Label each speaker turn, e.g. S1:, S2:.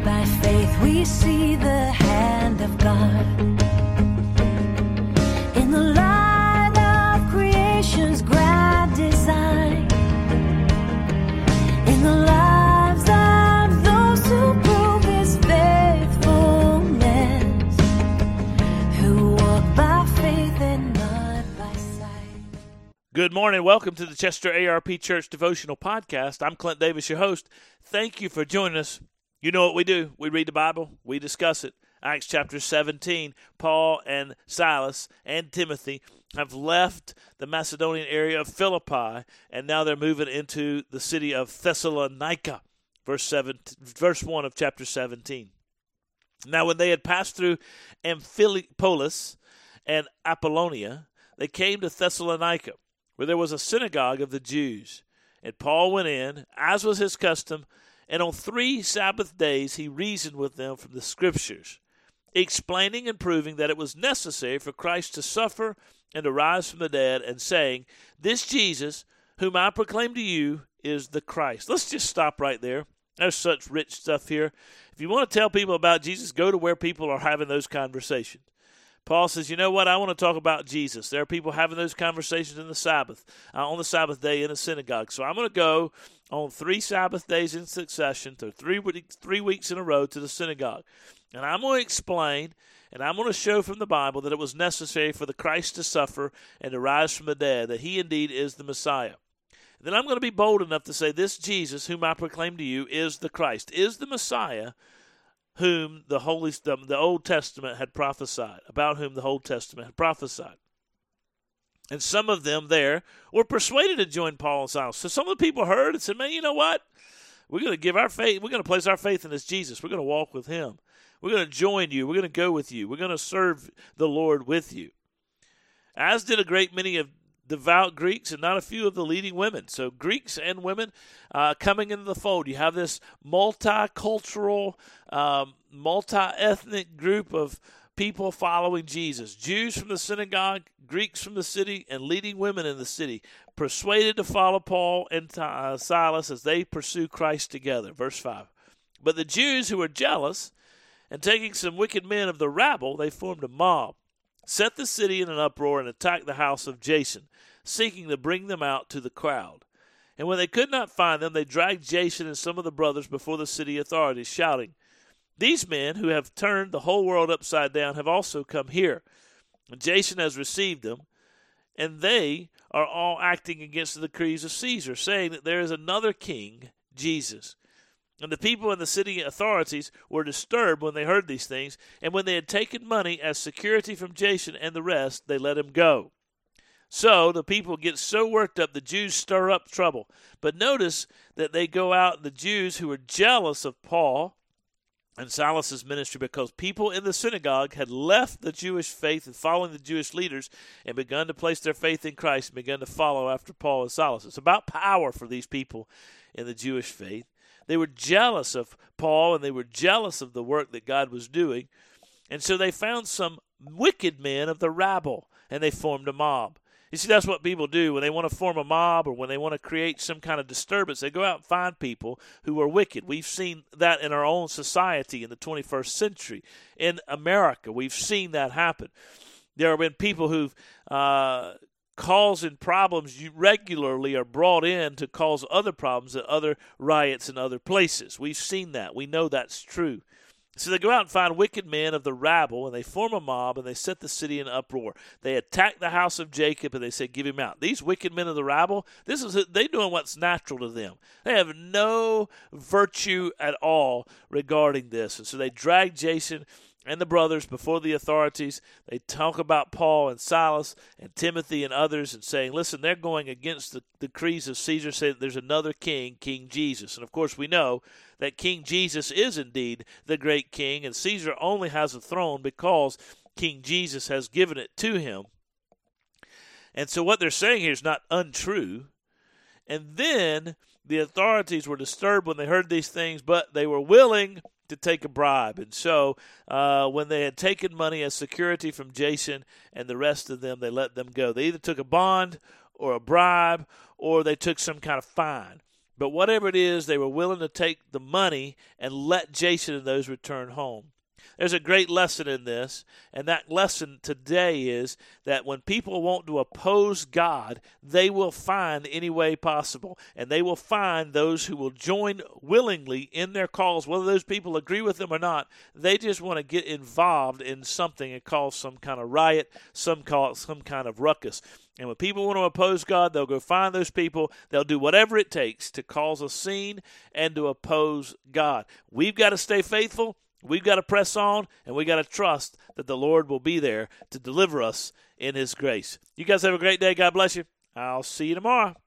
S1: By faith we see the hand of God in the light of creation's grand design, in the lives of those who prove His faithfulness, who walk by faith and not by sight.
S2: Good morning. Welcome to the Chester ARP Church Devotional Podcast. I'm Clint Davis, your host. Thank you for joining us. You know what we do. We read the Bible. We discuss it. Acts chapter 17, Paul and Silas and Timothy have left the Macedonian area of Philippi, and now they're moving into the city of Thessalonica, verse 1 of chapter 17. Now when they had passed through Amphipolis and Apollonia, they came to Thessalonica, where there was a synagogue of the Jews. And Paul went in, as was his custom, and on 3 Sabbath days he reasoned with them from the Scriptures, explaining and proving that it was necessary for Christ to suffer and to rise from the dead, and saying, "This Jesus, whom I proclaim to you, is the Christ." Let's just stop right there. There's such rich stuff here. If you want to tell people about Jesus, go to where people are having those conversations. Paul says, you know what, I want to talk about Jesus. There are people having those conversations in the Sabbath, on the Sabbath day in a synagogue. So I'm going to go on 3 Sabbath days in succession, to 3 weeks in a row, to the synagogue. And I'm going to explain, and I'm going to show from the Bible that it was necessary for the Christ to suffer and to rise from the dead, that he indeed is the Messiah. And then I'm going to be bold enough to say, this Jesus, whom I proclaim to you, is the Christ, is the Messiah, whom the Old Testament had prophesied, about whom the Old Testament had prophesied. And some of them there were persuaded to join Paul and Silas. So some of the people heard and said, man, you know what? We're going to give our faith, we're going to place our faith in this Jesus. We're going to walk with him. We're going to join you. We're going to go with you. We're going to serve the Lord with you. As did a great many of devout Greeks and not a few of the leading women. So Greeks and women coming into the fold. You have this multicultural, multi-ethnic group of people following Jesus. Jews from the synagogue, Greeks from the city, and leading women in the city, persuaded to follow Paul and Silas as they pursue Christ together. Verse 5. But the Jews who were jealous, and taking some wicked men of the rabble, they formed a mob, set the city in an uproar, and attacked the house of Jason, seeking to bring them out to the crowd. And when they could not find them, they dragged Jason and some of the brothers before the city authorities, shouting, "These men who have turned the whole world upside down have also come here. And Jason has received them, and they are all acting against the decrees of Caesar, saying that there is another king, Jesus." And the people in the city authorities were disturbed when they heard these things, and when they had taken money as security from Jason and the rest, they let him go. So the people get so worked up, the Jews stir up trouble. But notice that they go out, the Jews who were jealous of Paul and Silas's ministry, because people in the synagogue had left the Jewish faith and following the Jewish leaders and begun to place their faith in Christ and begun to follow after Paul and Silas. It's about power for these people in the Jewish faith. They were jealous of Paul, and they were jealous of the work that God was doing. And so they found some wicked men of the rabble, and they formed a mob. You see, that's what people do when they want to form a mob or when they want to create some kind of disturbance. They go out and find people who are wicked. We've seen that in our own society in the 21st century. In America, we've seen that happen. There have been people who've causing problems regularly are brought in to cause other problems at other riots in other places. We've seen that. We know that's true. So they go out and find wicked men of the rabble, and they form a mob, and they set the city in uproar. They attack the house of Jacob, and they say, "Give him out." These wicked men of the rabble, they're doing what's natural to them. They have no virtue at all regarding this. And so they drag Jason and the brothers before the authorities. They talk about Paul and Silas and Timothy and others and saying, listen, they're going against the decrees of Caesar, saying that there's another king, King Jesus. And of course we know that King Jesus is indeed the great king, and Caesar only has a throne because King Jesus has given it to him. And so what they're saying here is not untrue. And then the authorities were disturbed when they heard these things, but they were willing to take a bribe. And so when they had taken money as security from Jason and the rest of them, they let them go. They either took a bond or a bribe, or they took some kind of fine. But whatever it is, they were willing to take the money and let Jason and those return home. There's a great lesson in this, and that lesson today is that when people want to oppose God, they will find any way possible, and they will find those who will join willingly in their cause, whether those people agree with them or not. They just want to get involved in something and cause some kind of riot, some kind of ruckus. And when people want to oppose God, they'll go find those people. They'll do whatever it takes to cause a scene and to oppose God. We've got to stay faithful. We've got to press on, and we've got to trust that the Lord will be there to deliver us in his grace. You guys have a great day. God bless you. I'll see you tomorrow.